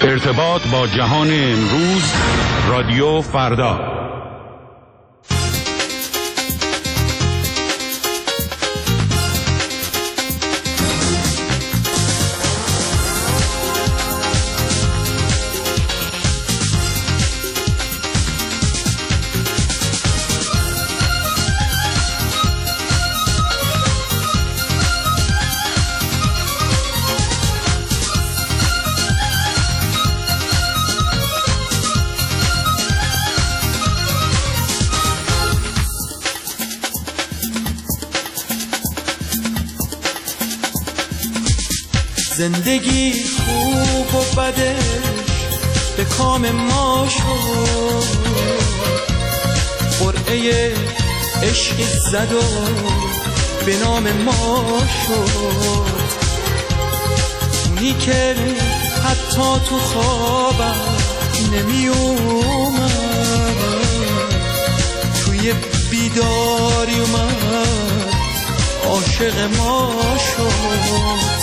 ارتباط با جهان امروز، رادیو فردا. زندگی خوب و بدش به کام ما شد، قرعه عشق زد و به نام ما شد. اونی که حتی تو خوابم نمی اومد، توی بیداری اومد عاشق ما شد.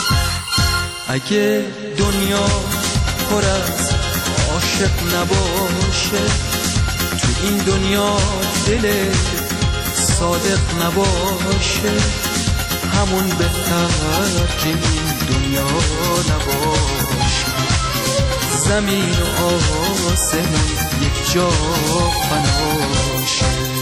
اگه دنیا پر از عاشق نباشه، تو این دنیا دل صادق نباشه، همون بهتر که این دنیا نباشه. زمین و آسمون یک جا فناشه.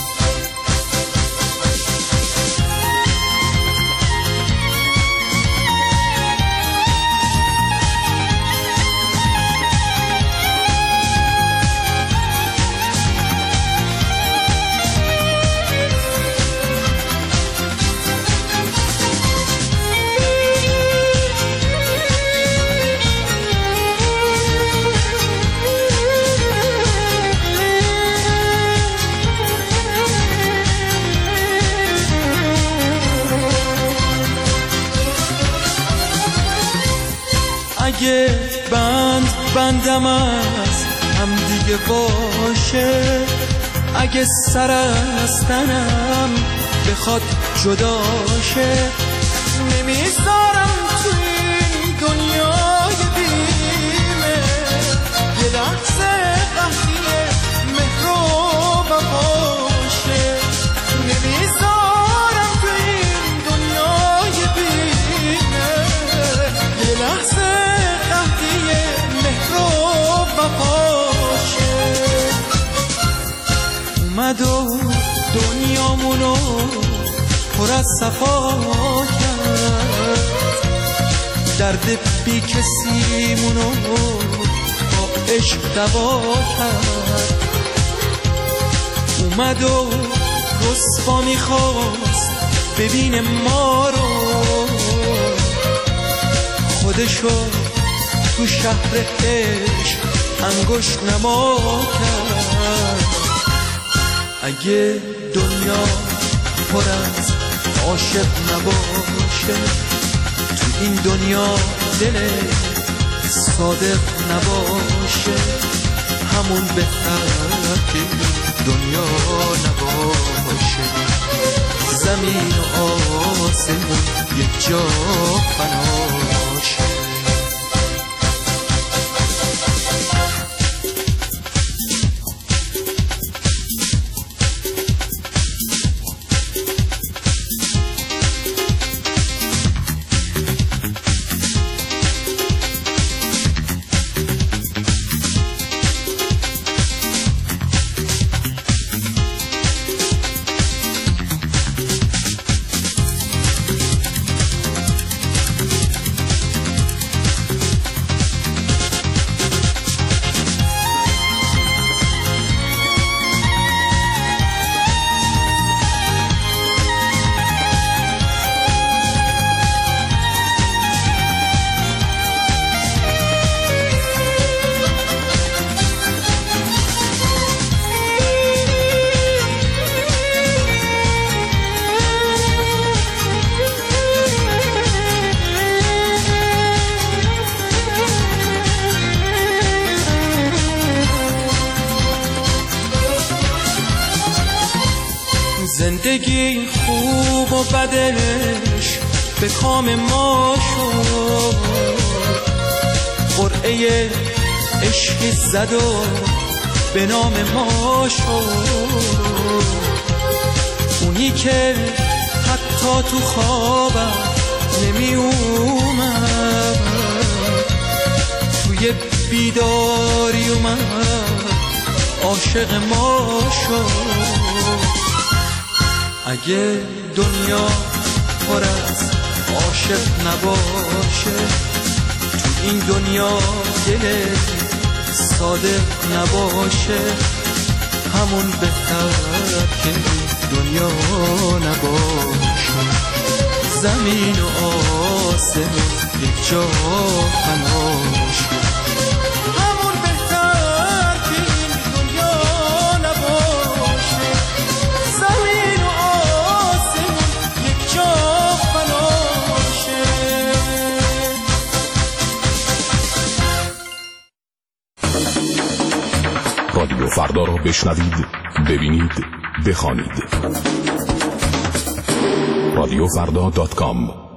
اگه بندم از هم دیگه باشه، اگه سر از تنم بخواد جداشه، نمیذارم تو این دنیای بیمه یه لحظه قهریه مهر و وفاشه. نمیذارم تو این دنیای بیمه یه لحظه اومد و دنیامونو پر از صفا کرد، درد بی کسیمونو با عشق دوا کرد. اومد و رسوا میخواست ببین ما رو، خودشو تو شهر عشق انگشت نما کرد. اگه دنیا پر از عاشق نباشه، تو این دنیا دل صادق نباشه، همون بهتر که دنیا نباشه. زمین و آسمون یک جا فناشه. زندگی خوب و بدش به کام ما شد، قرعه عشقی زد و به نام ما شد. اونی که حتی تو خوابم نمی اومد توی بیداری اومد عاشق ما شد. اگه دنیا پر از عاشق نباشه، تو این دنیا دل صادق نباشه، همون بهتر که دنیا نباشه. زمین و آسمون یک جا پناشه، همون بهتر که این دنیا نباشه. زمین و آسمون یک جا پناشه. رادیو فردا را بشنوید، ببینید، بخوانید. radiofrda.com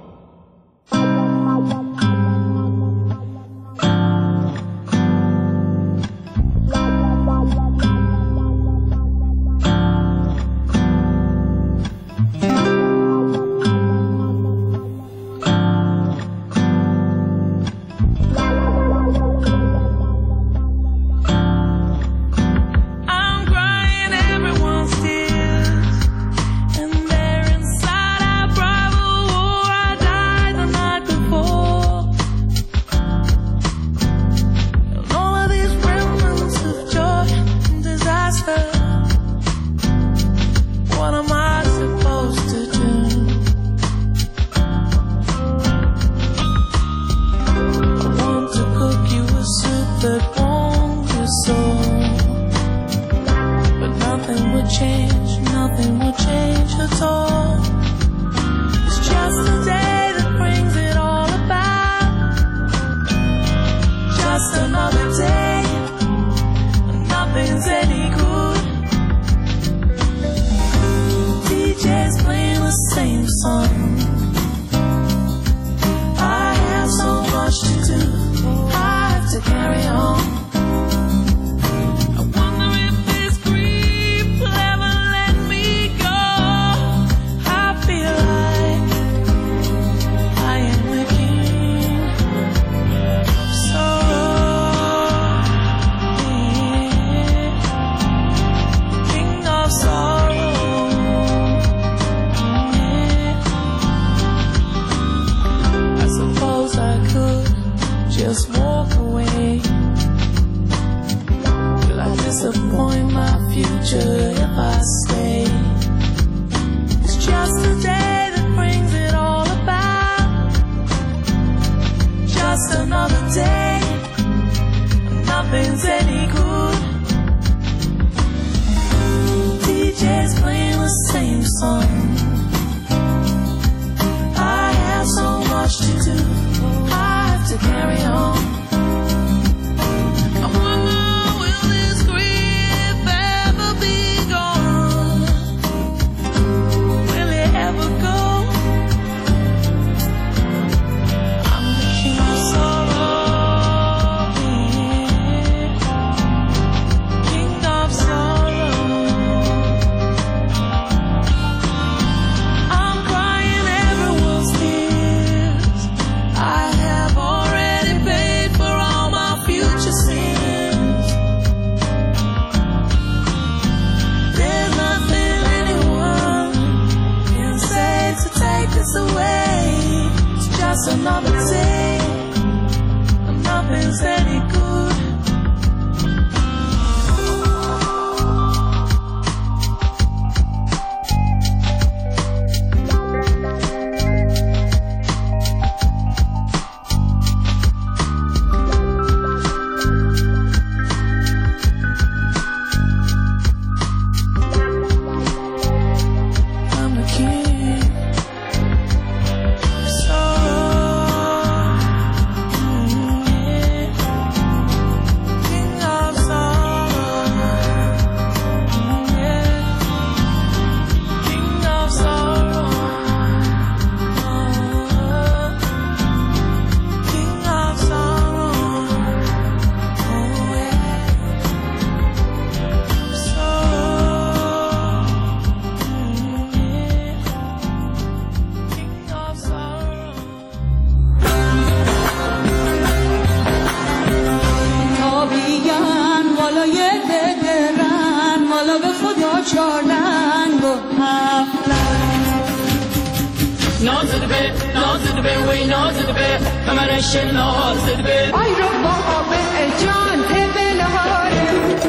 نازده به وی نازده به کمرش نازده به آی رو بابا جان بلاره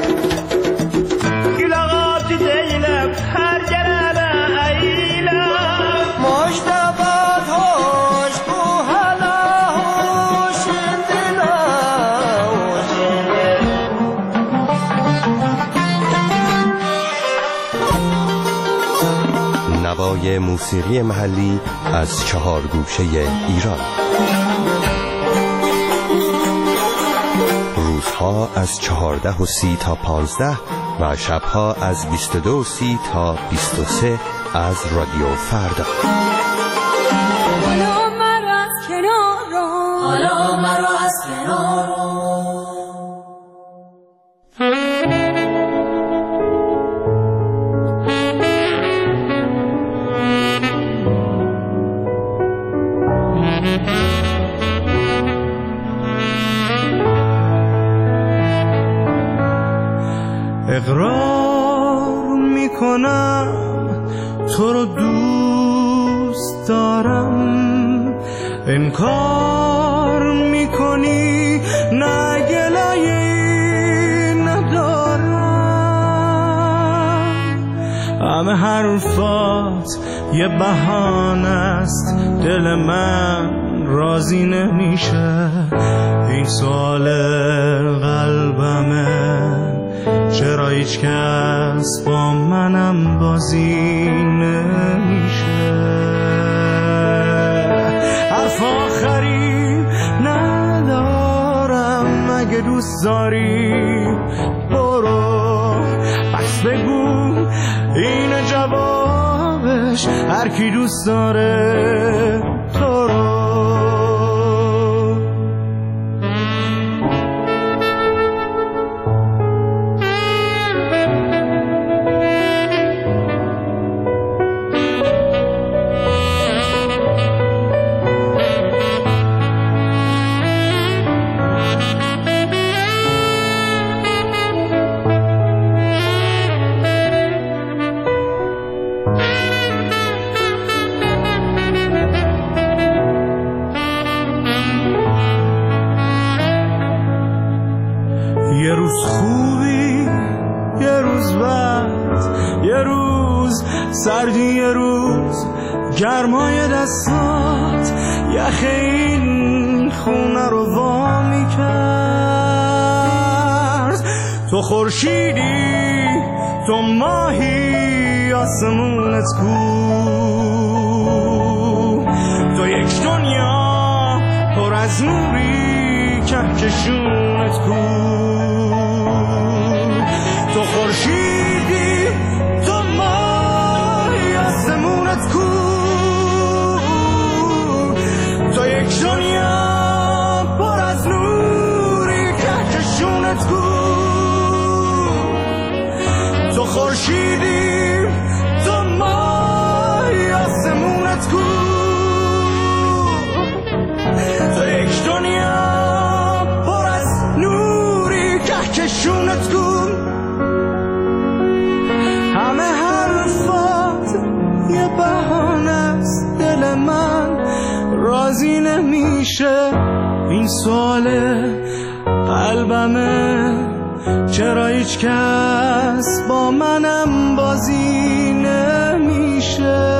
گلاغات دیلم هر جرابه ایلم مجتبات هوش بو حالا هوش دلا نوای موسیقی محلی از 4 گوشه ایران. روزها از 14:30 تا 15 و شبها از 22:30 تا 23 از رادیو فردا. حالا مرا از کنار اقرار میکنم تو رو دوست دارم، انکار میکنی نه گلایه ندارم. همه حرفات یه بهانه است، دل من راضی نمیشه. این سوال قلبمه، چرا هیچ کس با منم بازی نمیشه. حرف آخری ندارم، اگه دوست داری برو، پس بگو این جوابش، هر کی دوست داره تو رو. یه روز خوبی، یه روز بد، یه روز سردی، یه روز گرمای دستات یخ این خونه رو وا میکرد. تو خورشیدی، تو ماهی، آسمونت کو، تو یک دنیا پر از نوری، کهکشونت کو. تو خورشیدی، تو ماهی، آسمونت کو، تو یک دنیا پر از نوری، کهکشونت کو. تو خورشیدی، تو ماهی، آسمونت کو، تو یک دنیا پر از نوری، کهکشونت کو. همه حرفات یه بهانه است، دل من راضی نمیشه. این سوال قلبمه، چرا هیچ کس با منم بازی نمیشه.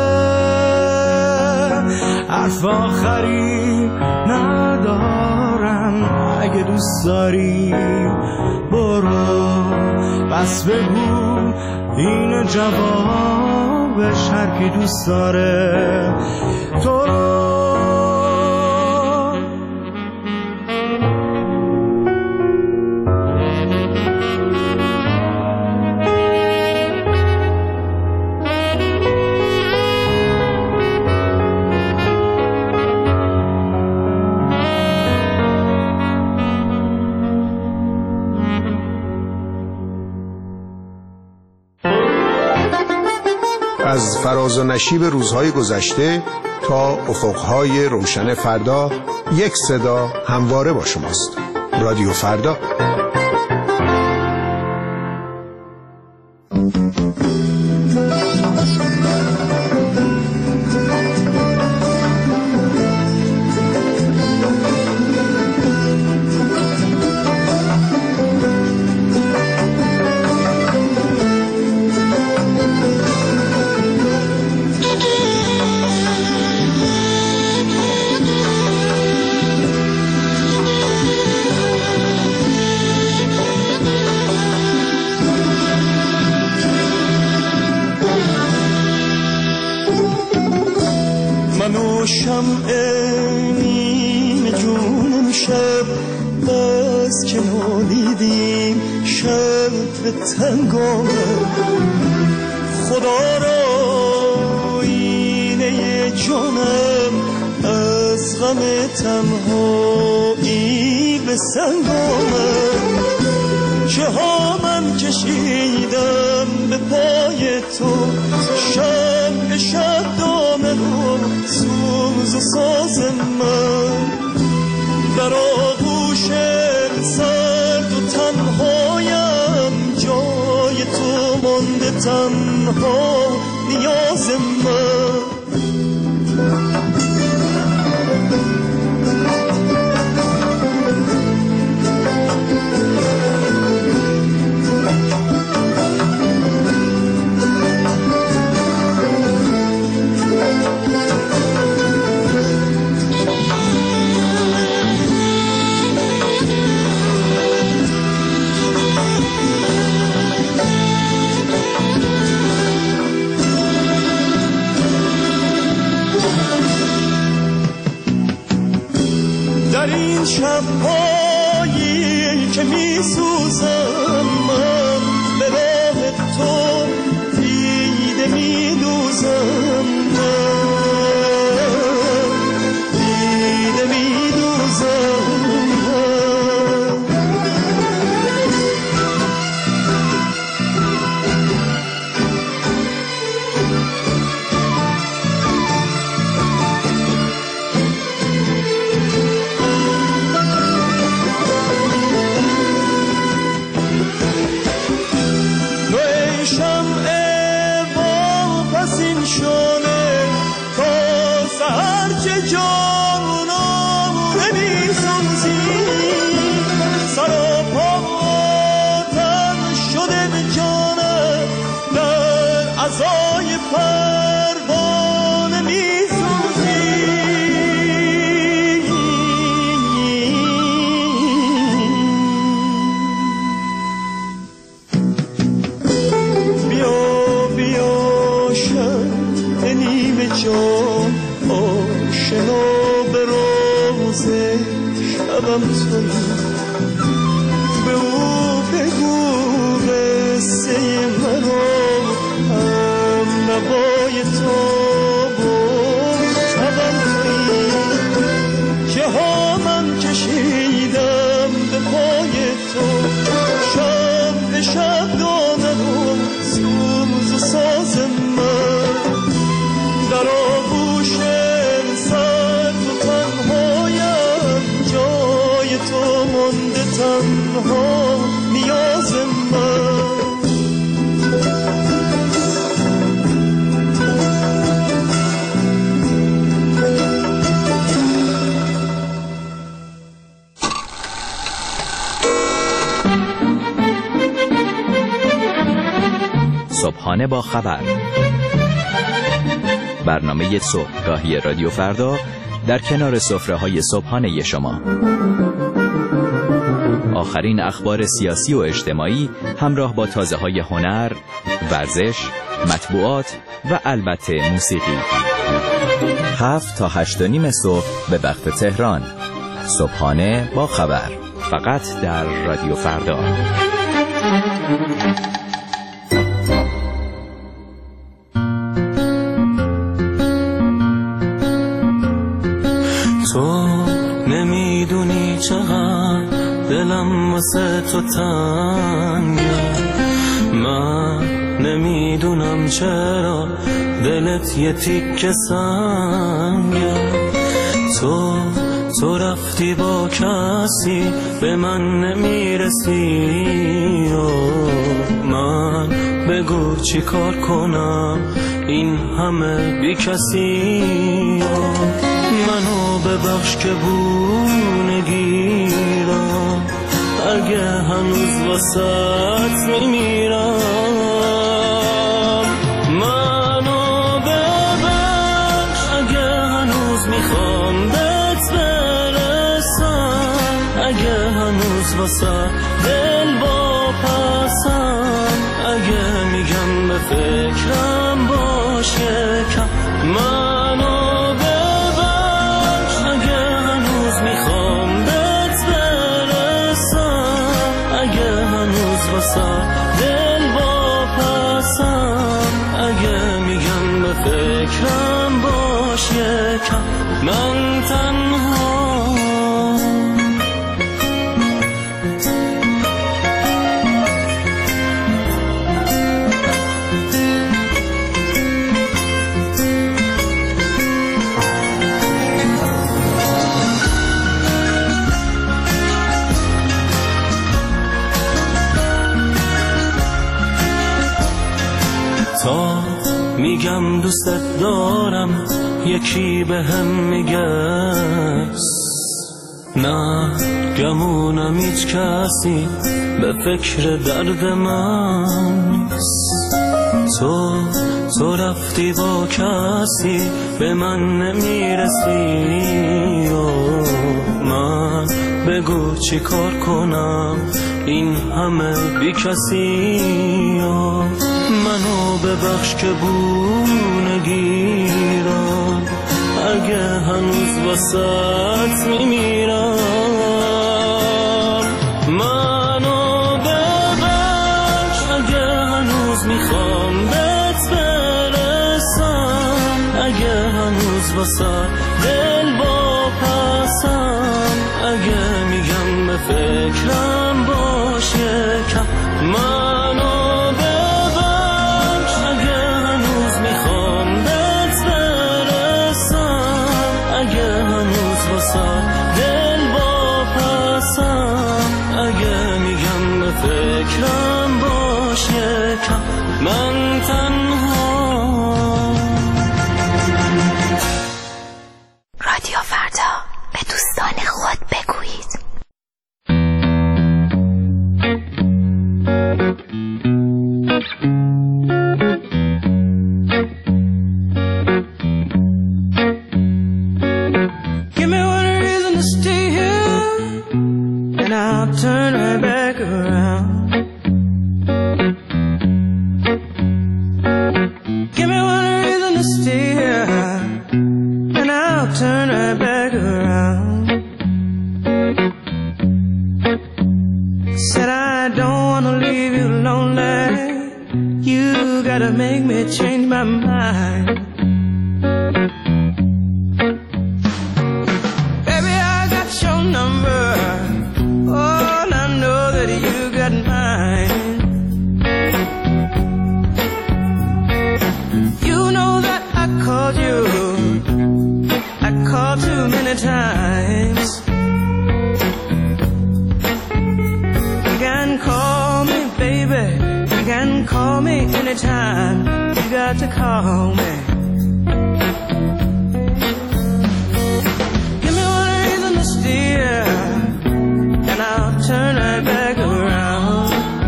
حرف آخری ندارم، اگه دوست داری برو، بس بگو این جوابش، هر کی دوست داره تو رو. از فراز و نشیب روزهای گذشته تا افقهای روشن فردا، یک صدا همواره با شماست. رادیو فردا. شمع نیم جونم شب بس که نالیدیم شب به تنگامه خدا را اینه جانم از غم تنهایی به سنگامه چه ها من کشیدم به پای تو شب شب دامه رو سوز و ساز من در آغوش سرد و تنهایم جای تو مانده تنها نیاز من در این شب‌هایی که می‌سوزم من به راه تو دیده می‌دوزم دیده می‌دوزم شبم تویی به او بگو قصه مرا هم نوای تو شبم تویی که ها من کشیدم به پای تو شب به شب دانه رو سوز و ساز من در آغوش سرد و تنهایم جای تو مانده تنها نیاز من صبحانه با خبر، برنامه صبحگاهی رادیو فردا در کنار سفره‌های صبحانه شما. آخرین اخبار سیاسی و اجتماعی همراه با تازه‌های هنر، ورزش، مطبوعات و البته موسیقی. 7 تا 8:30 صبح به وقت تهران. صبحانه با خبر، فقط در رادیو فردا. تو نمیدونی چقدر دلم واسه تو تنگه، من نمیدونم چرا دلت یه تیکه سنگه. تو رفتی با کسی به من نمیرسی، من بگو چی کار کنم این همه بی کسی. منو ببخش که بونگیرم، اگه هنوز واسط میمیرم. منو ببخش اگه هنوز میخوام بهت برسم، اگه هنوز واسط دل واپسم، اگه میگم به فکرم باشه کم. منو ببخش واسه دل واپسم. اگه میگم به فکرم باش یکم من تنها. تا میگم دوستت دارم یکی به هم میگه نه، گمونم هیچ کسی به فکر درد من نیست. تو رفتی با کسی به من نمیرسی و من بگو چی کار کنم این همه بی کسی. منو ببخش که بونه گیرم اگه هنوز واسط میمیرم. منو ببخش اگه هنوز میخوام بهت برسم. اگه هنوز واسط دل واپسم. اگه میگم به فکرم باش یکم منو ببخش اگه هنوز میخوام بهت برسم. اگه هنوز واسه دل واپسم. اگه میگم به فکرم باش یکم من تنها. رادیو فردا به دوستان خود بگویید. Turn right back around. Give me one reason to stay here, and I'll turn right back around. Said I don't wanna leave you lonely. You gotta make me change my mind. Baby, I got your number. Too many times. You can call me, baby. You can call me anytime. You got to call me. Give me one reason to steer, and I'll turn right back around.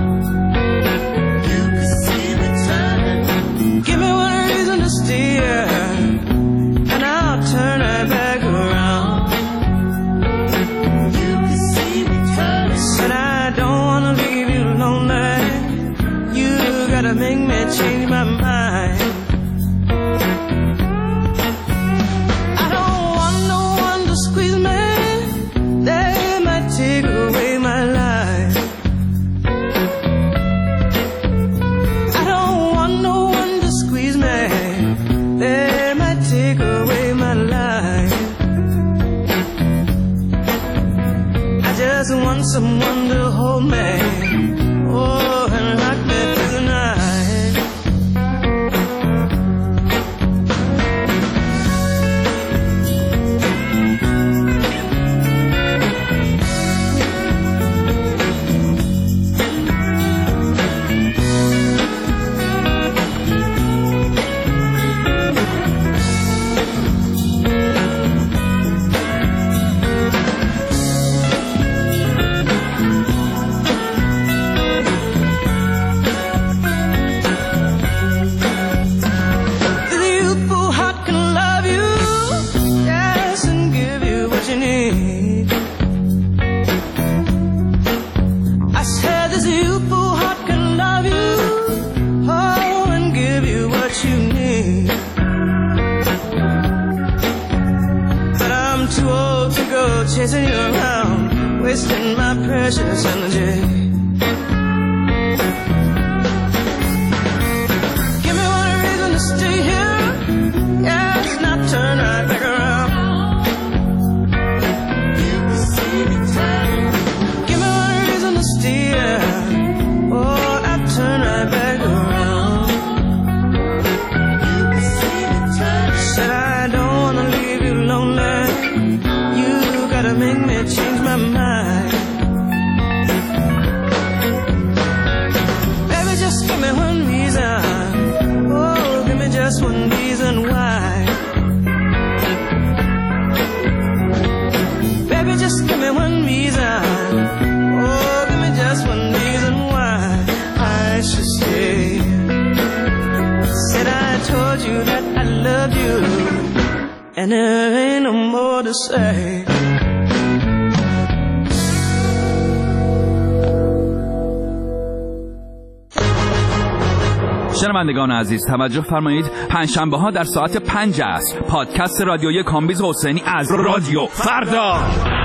You can see me turning. Give me one reason to steer, and I'll turn right back around. You can see me turning. Said I don't wanna leave you lonely. You gotta make me change my mind. I don't want no one to squeeze me. They might take away my life. I don't want no one to squeeze me. They might take away my life. I just want someone to hold me, oh, and rock me through the night. Chasing you around, wasting my precious energy. and there ain't no more to say. شنوندگان عزیز توجه فرمایید، پنجشنبه ها در ساعت 5 عصر پادکست رادیویی کامبیز حسینی از رادیو فردا.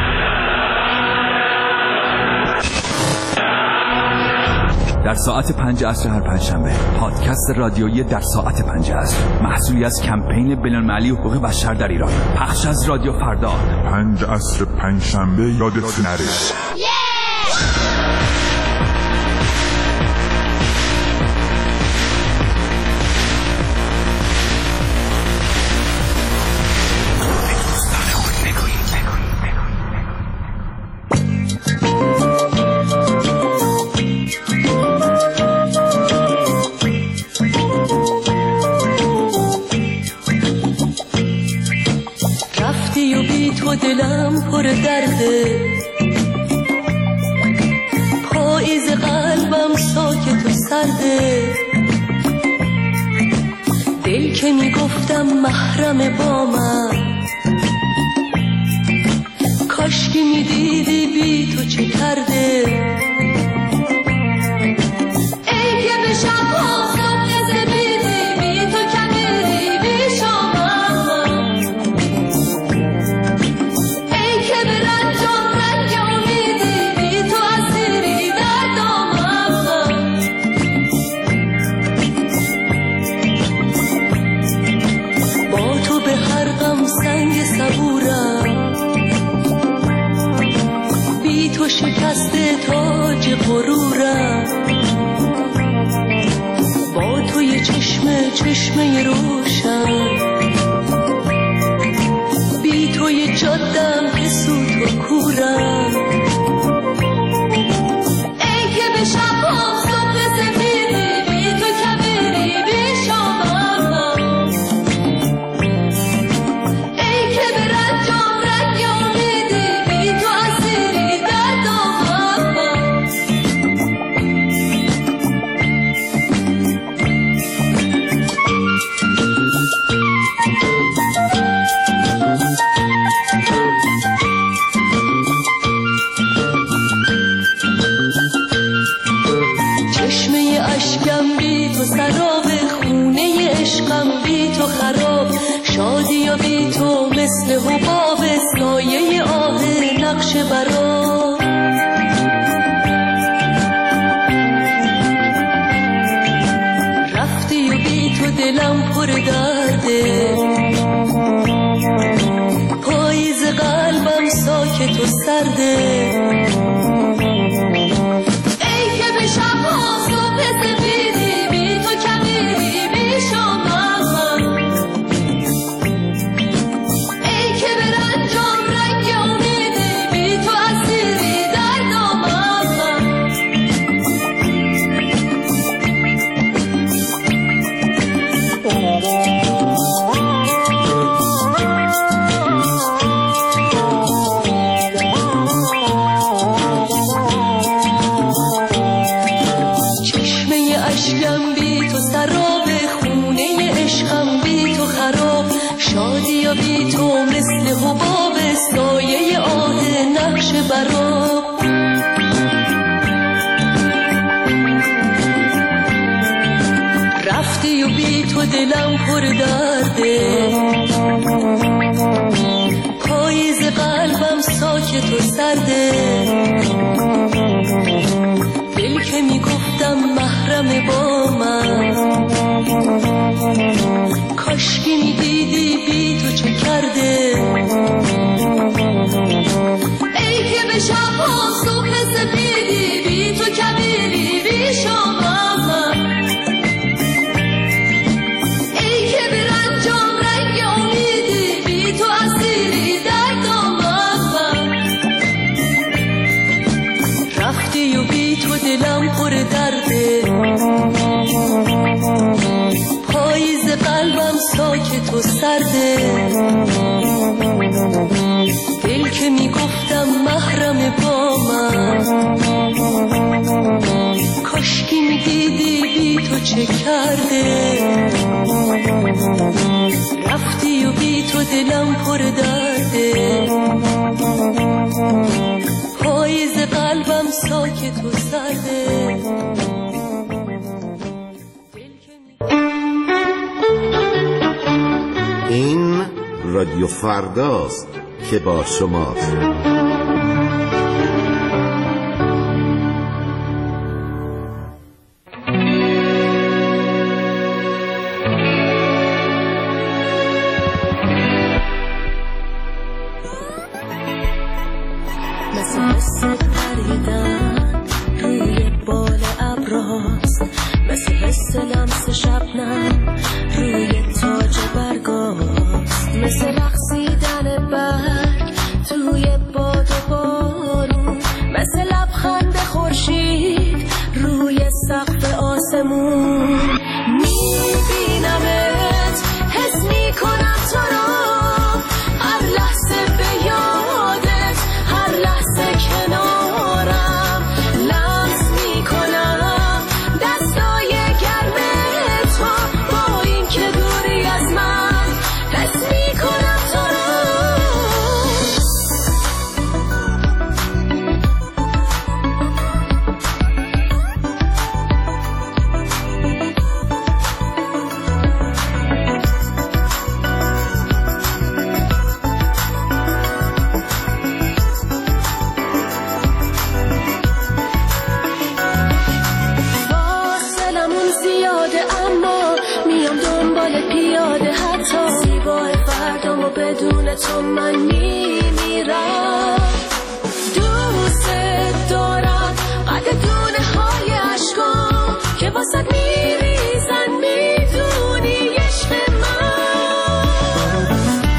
در ساعت 5 عصر هر پنجشنبه پادکست رادیویی در ساعت 5 عصر، محصولی از کمپین بین‌المللی حقوق بشر در ایران، پخش از رادیو فردا. 5 عصر پنجشنبه یادت نره. دلم پر درده، پاییز قلبم ساکت و سرده، دل که میگفتم محرم با من، کاش که میدیدی بی تو چه کرده. ای که به شبها صبح زمیدی بی تو کمیری بی شما، شکسته تاج غرورم، با توی چشمه روشن، بی توی جادم که سوت و کورم. ای که به شبها صبح سفیدی بی تو کبیری بی شما، ای که به رنجام رنگ امیدی بی تو اسیری در شادی و بی تو مثل حباب سایه آه نقش برا. رفتی و بی تو دلم پر درده، پاییز قلبم ساکت و سرده، ای که به شبها صبح سفیدی بی تو کمیری بی شما، شادی و بی تو مثل حباب سایه آه نقش برا. رفتی و بی تو دلم پر درده، پاییز قلبم ساکت و سرده، دل که میگفتم محرم با من، کاش که میدیدی بی تو چه کرده. ای که به شبها صبح سفیدی بی تو کبیری بی شما، ای که به رنجام رنگ امیدی بی تو اسیری در دامن. رفتی و بی تو دلم پر درده، پاییز قلبم ساکت و سرده، دل که میگفتم محرم با من، کاش که میدیدی بی تو چه کرده. رفتی و بی تو دل دلم پر درده، پاییز قلبم ساکت و سرده. این رادیو فرداست که با شماست. مثل حس پریدن روی بال ابراست، مثل حس لمس شبنم روی تاج برگاست، مثل رقصیدن برگ توی باد و بارون، مثل لبخند خورشید روی سقف آسمون. میبینمت، حس میکنم تو را، هر لحظه به یادت، هر لحظه کنارم، لمس میکنم دستای گرم تو، با این که دوری از من حس میکنم تو را. بدون تو من میمیرم، دوست دارم قد دونه های عشقام که واسد میریزن، میدونی عشق من.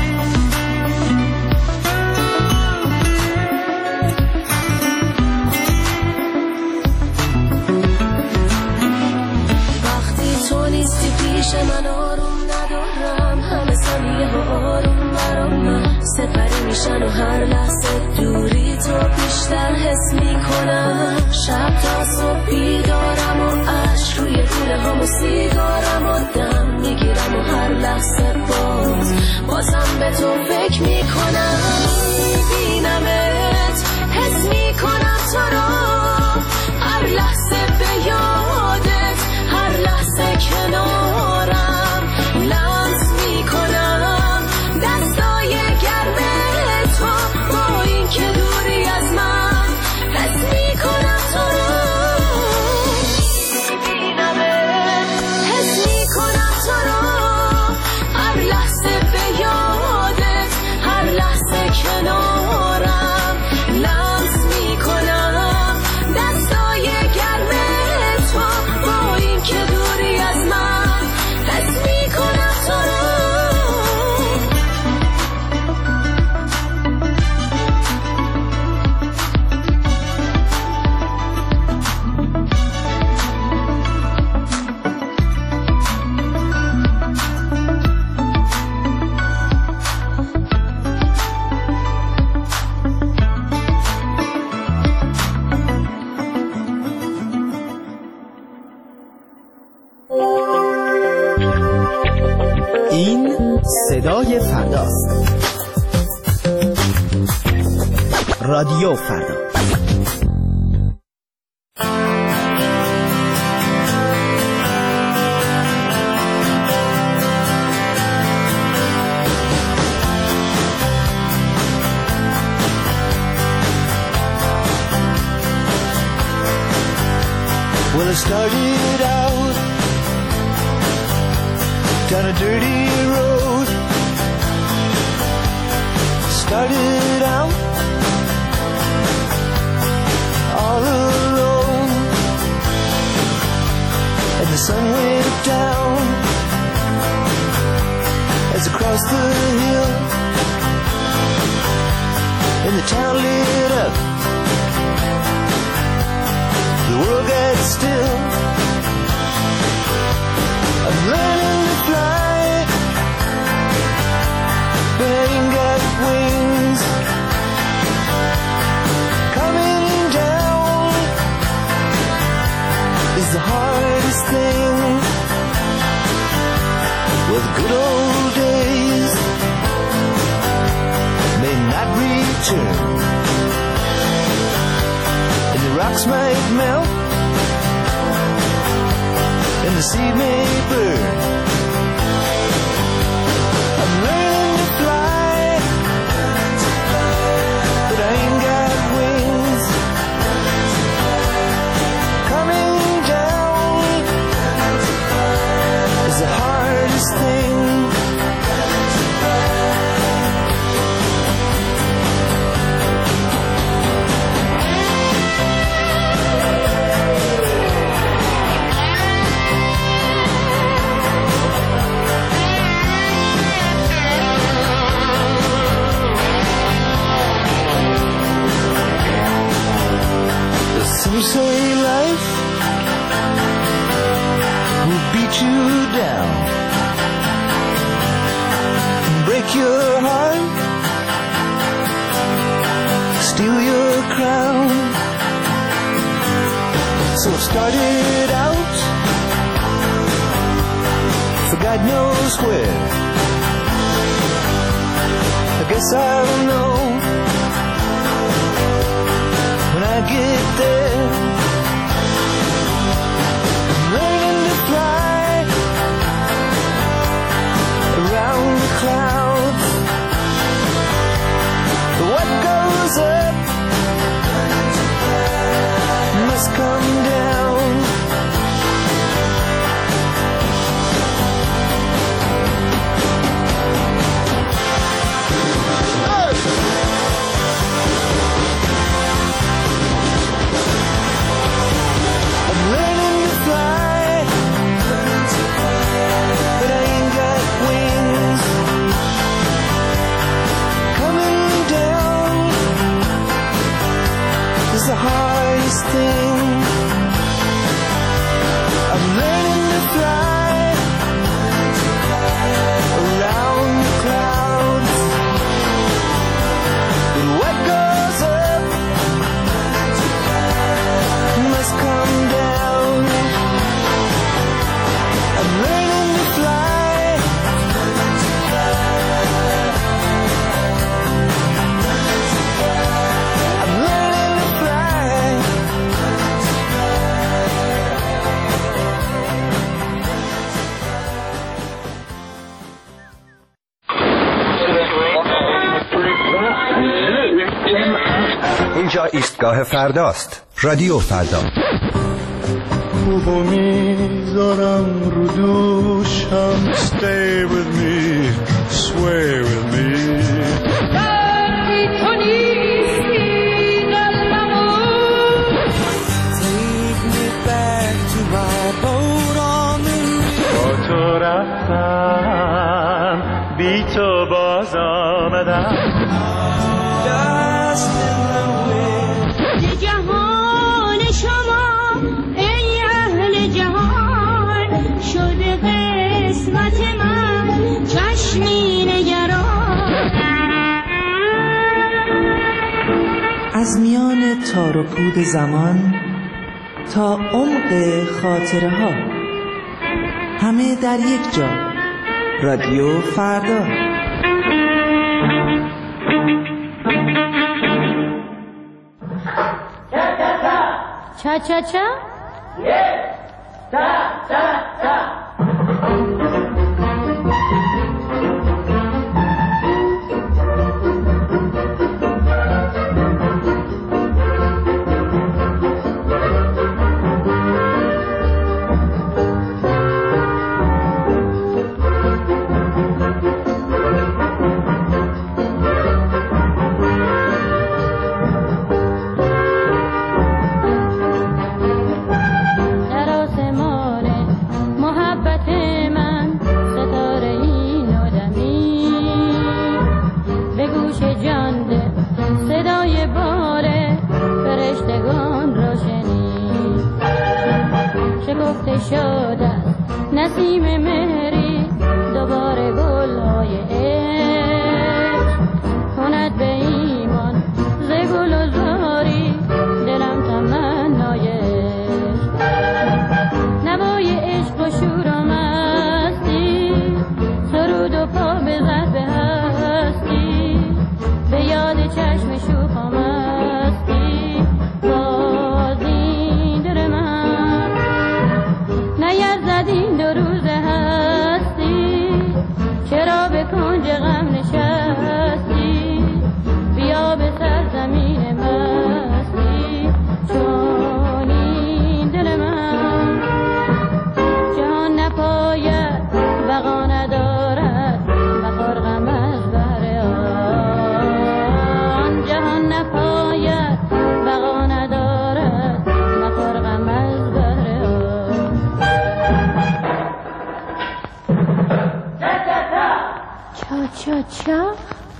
وقتی تو نیستی پیش من آروم ندارم، همه ثانیه ها آروم سپری میشن و هر لحظه دوری تو بیشتر حس میکنم. شب تا صبح بیدارم و عشق روی گونه هم و سیگارم و دم میگیرم و هر لحظه بازم به تو فکر میکنم. میبینمت، حس میکنم تو را، هر لحظه به یادت، هر لحظه کنارم، لمس میکنم دستای گرم تو، با این که دوری از من حس میکنم تو را. میبینمت، حس میکنم تو را، هر لحظه به یادت، هر لحظه کنارم، لمس میکنم دستای گرم تو، با این که دوری از من حس میکنم تو را. این صدای فرداست. رادیو فردا. Well, it started out down a dirty road. Started out all alone, and the sun went down as across the hill, and the town lit up. The world got still. I'm learning to fly, but I ain't got wings. Coming down is the hardest thing. Well, the good old days turn, and the rocks might melt, and the sea may burn. I'm learning to fly, but I ain't got wings. Coming down is the hardest thing. Some say life will beat you down and break your heart, steal your crown. So I started out for God knows where. I guess I'll know when I get there. I'm learning to fly around the clouds. What goes up must come down. The hardest thing. I'm learning to fly around the clouds, but what goes up must come down. I'm learning to fly. اینجا ایستگاه فرداست. رادیو فردا. خوبو میذارم رو دوشم. Stay with me, sway with me. دردی تو نیستی قلبمون. Take me back to my boat on the river. با تو رفتم، بی تو باز آمدم. جهان شما ای اهل جهان شده قسمت من چشمی نگران. از میان تار و پود زمان تا عمق خاطره ها، همه در یک جا. رادیو فردا. چا چا چا تا تا تا. نسیم مهری دوباره گل‌های عشق کند به ایمان ز گل و زاری دلم تمنای عشق نوای عشق و شور و مستی سرود و پا بزد به هستی به یاد چشم چا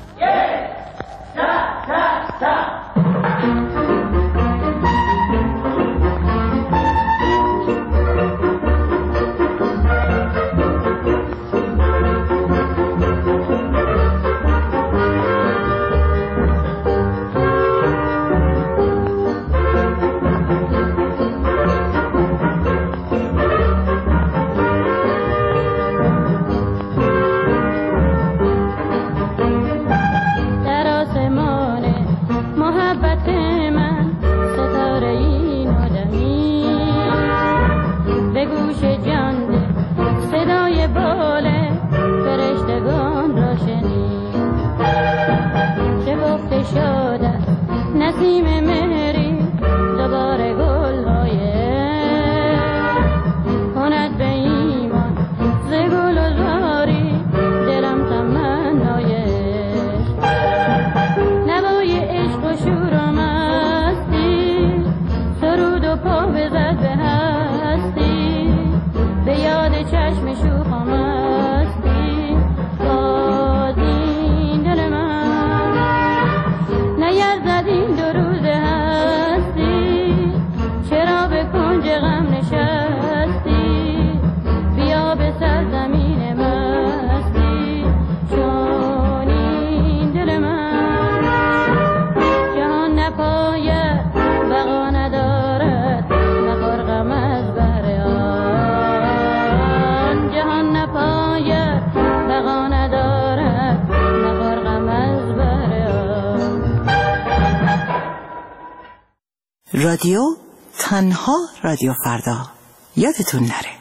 رادیو تنها رادیو فردا، یادتون نره.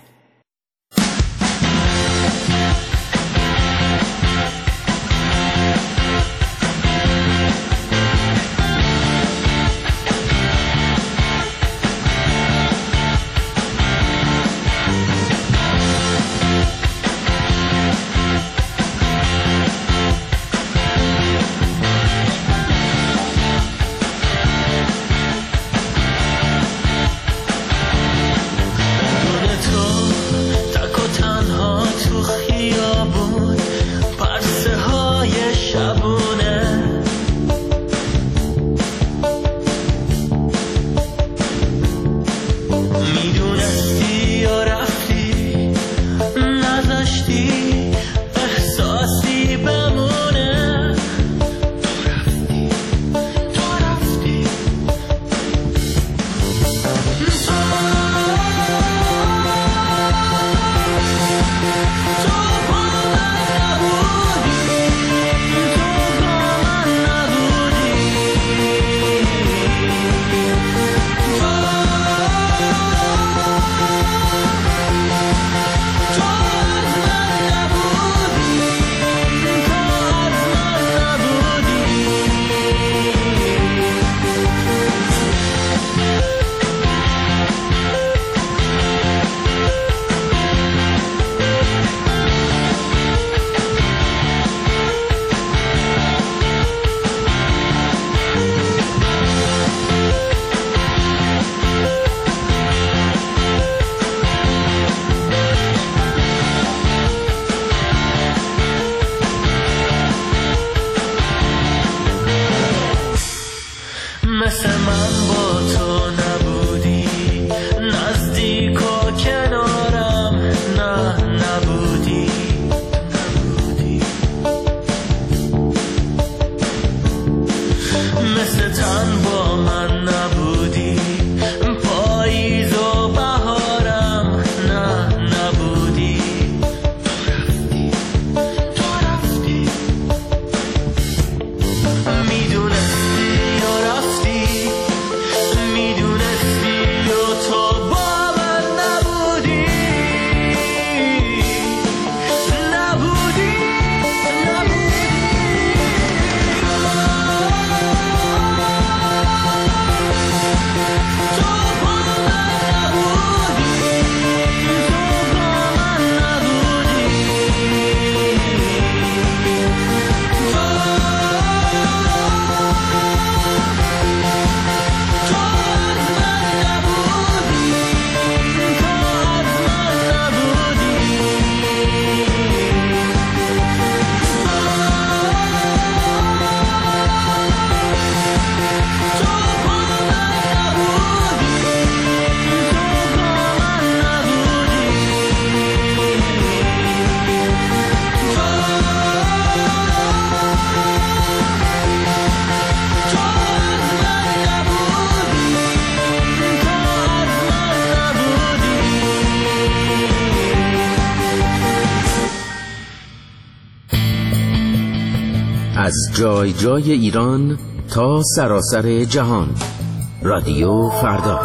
از جای جای ایران تا سراسر جهان. رادیو فردا.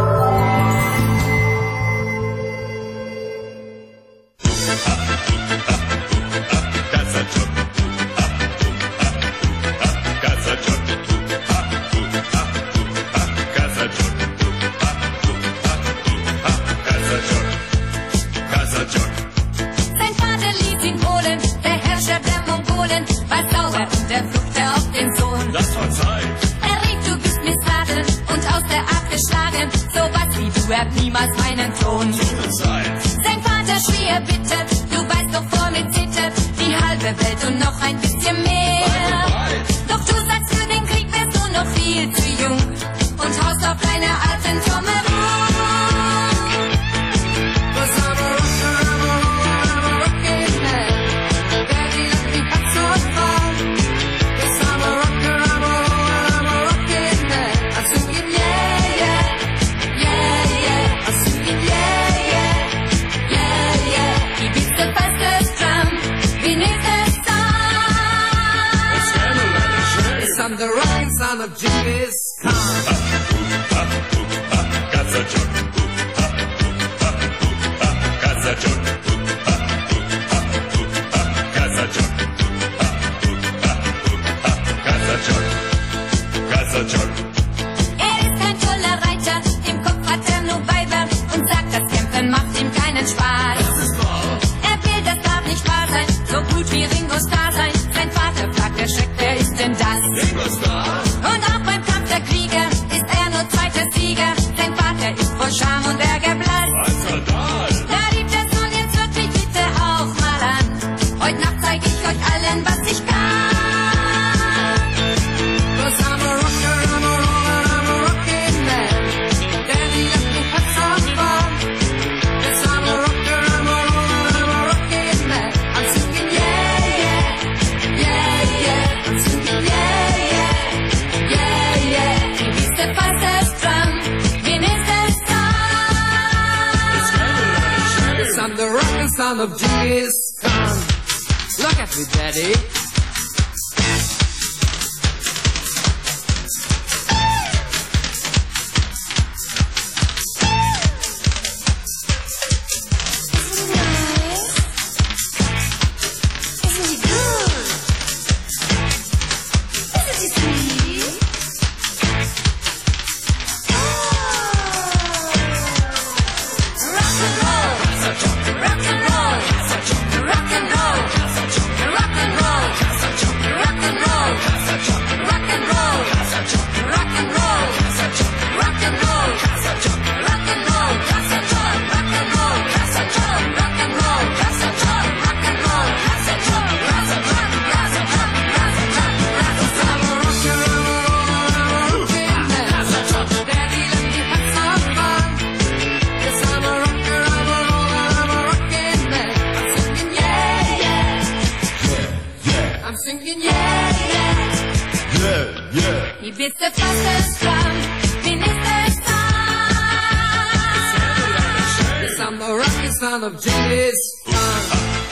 Niemals meinen Ton. Sein Vater schrie er bitte, du weißt doch vor mir zittert die halbe Welt und noch ein bisschen mehr. Doch du sagst, für den Krieg wärst du noch viel zu jung und haust auf deine alten Trommeln. I'm the rising son of Genghis Khan. Er ist ein toller Reiter, im Kopf hat er nur Weiber und sagt, das Kämpfen macht ihm keinen Spaß. Er will, das darf nicht wahr sein, so gut wie Ringo Starr sein. Sein Vater fragt erschreckt, wer ist denn das? Und auch beim Kampf der Krieger ist er nur zweiter Sieger. Sein Vater ist vor Scham und Ärger blass. Da rief der Sohn jetzt wirklich bitte auch mal an. Heute Nacht zeig ich euch allen, was ich kann. Cause I'm a rocker, I'm a roller, I'm a rockin' man. Daddy let me have some fun. Yes, I'm a rocker, I'm a roller, I'm a rockin' man. I'm singing yeah, yeah, yeah, yeah. I'm singing yeah, yeah. I'm the rockin' son of Genghis Khan. Look at me, Daddy. Son of Genghis Khan.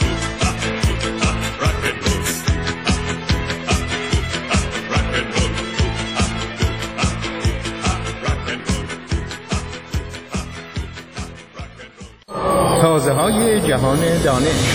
تازه های جهان دانش.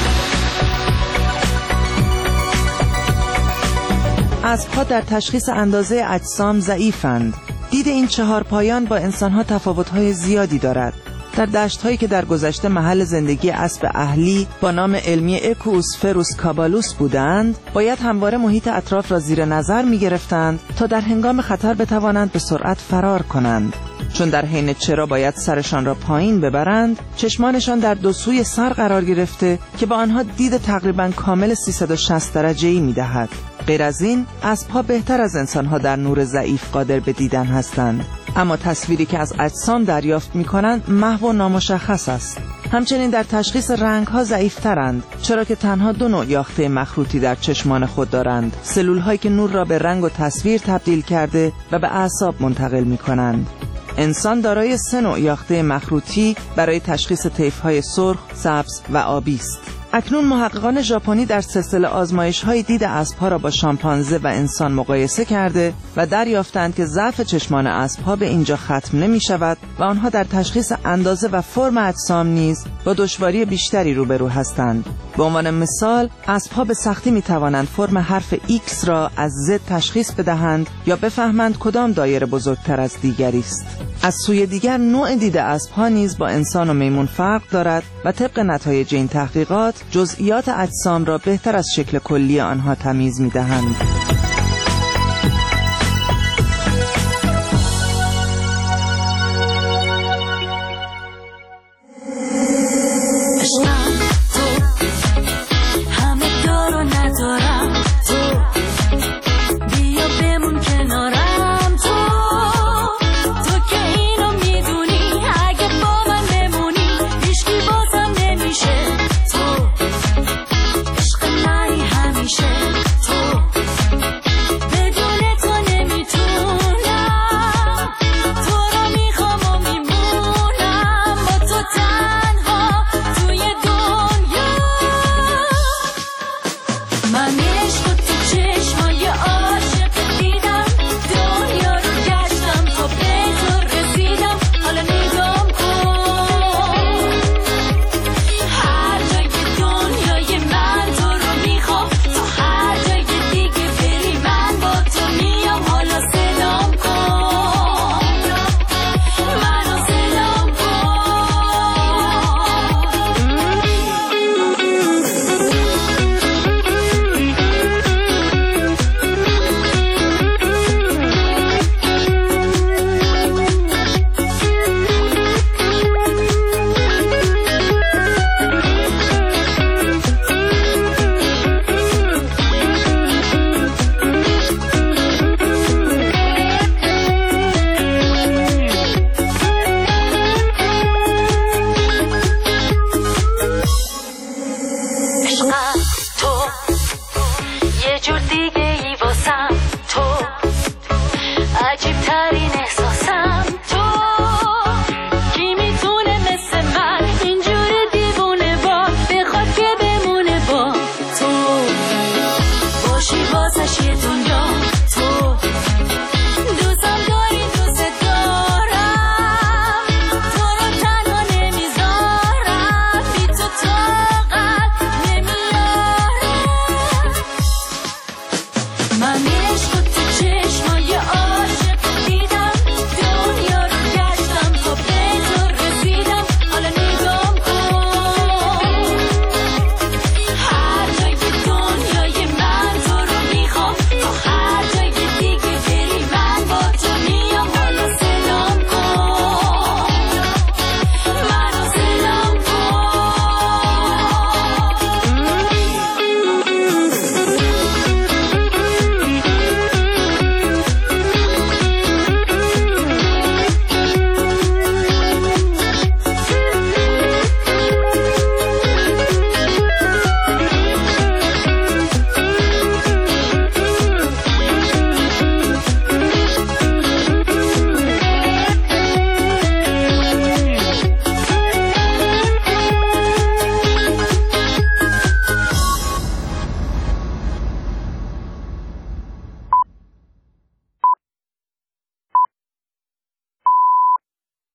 اسب‌ها در تشخیص اندازه اجسام ضعیفند. دید این چهار پایان با انسان‌ها تفاوت‌های زیادی دارد. در دشت‌هایی که در گذشته محل زندگی اسب اهلی با نام علمی اکوسفروس کابالوس بودند، باید همواره محیط اطراف را زیر نظر می‌گرفتند تا در هنگام خطر بتوانند به سرعت فرار کنند. چون در حین چرا باید سرشان را پایین ببرند، چشمانشان در دو سوی سر قرار گرفته که با آنها دید تقریباً کامل 360 درجه‌ای می‌دهد. غیر از این، اسب‌ها بهتر از انسان‌ها در نور ضعیف قادر به دیدن هستند، اما تصویری که از اجسام دریافت می‌کنند محو و نامشخص است. همچنین در تشخیص رنگ‌ها ضعیف‌ترند، چرا که تنها دو نوع یاخته مخروطی در چشمان خود دارند: سلول‌هایی که نور را به رنگ و تصویر تبدیل کرده و به اعصاب منتقل می‌کنند. انسان دارای 3 نوع یاخته مخروطی برای تشخیص طیف‌های سرخ، سبز و آبی است. اکنون محققان ژاپنی در سلسله آزمایش‌های دید اسب‌ها را با شامپانزه و انسان مقایسه کرده و دریافتند که ضعف چشمان اسب‌ها به اینجا ختم نمی‌شود و آنها در تشخیص اندازه و فرم اجسام نیز با دشواری بیشتری روبرو هستند. به عنوان مثال، اسب‌ها به سختی می‌توانند فرم حرف X را از Z تشخیص بدهند یا بفهمند کدام دایره بزرگتر از دیگری است. از سوی دیگر نوع دید اسب‌ها نیز با انسان و میمون فرق دارد و طبق نتایج این تحقیقات جزئیات اجسام را بهتر از شکل کلی آنها تمیز می‌دهند.